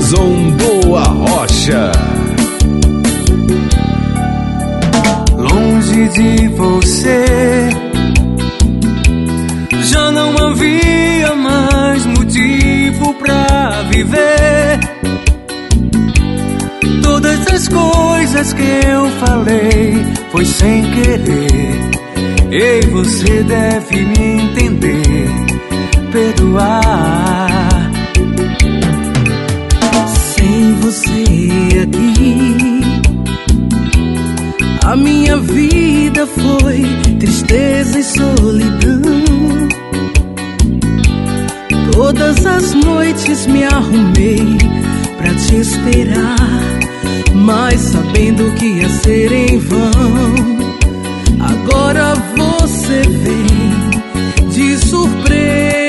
Jason do Arrocha. Longe de você, já não havia mais motivo pra viver. Todas as coisas que eu falei foi sem querer. E você deve me entender, perdoar. Sem você aqui, a minha vida foi tristeza e solidão. Todas as noites me arrumei pra te esperar, mas sabendo que ia ser em vão. Agora você vem de surpresa.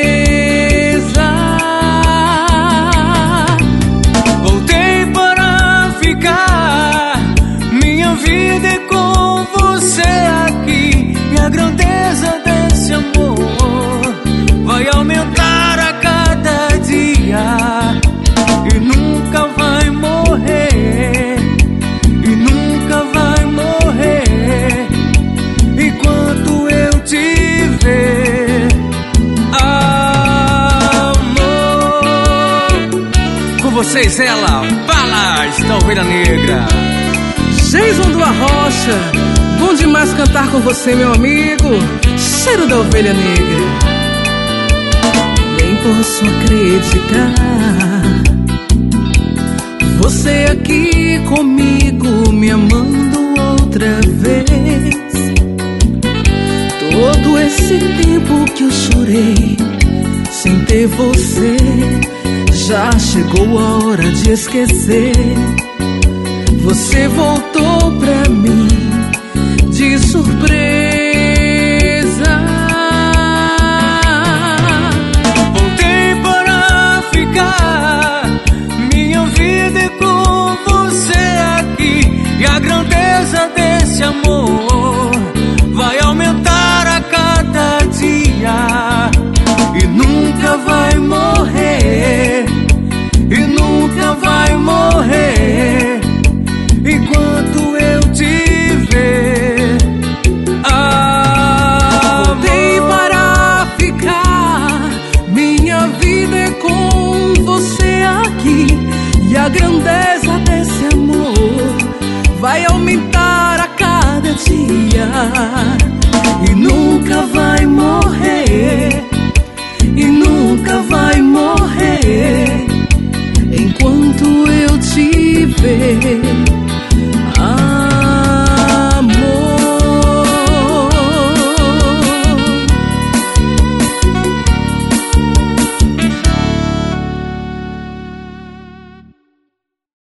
Voltei para ficar, minha vida é com você aqui. E a grandeza desse amor vai aumentar a cada dia. E nunca vai morrer, e nunca vai morrer enquanto eu te ver, amor. Com vocês ela, Balas da Ovelha Negra. Jason do Arrocha, bom demais cantar com você, meu amigo. Cheiro da Ovelha Negra. Nem posso acreditar, você aqui comigo, me amando outra vez. Todo esse tempo que eu chorei sem ter você, já chegou a hora de esquecer. Você voltou pra mim de surpresa. Voltei para ficar, minha vida é com você aqui. E a grandeza desse amor vai aumentar a cada dia. E nunca vai morrer, e nunca vai morrer enquanto eu te ver, voltei para ficar, minha vida é com você aqui. E a grandeza desse amor vai aumentar a cada dia. E nunca vai morrer, e nunca vai morrer enquanto eu te ver.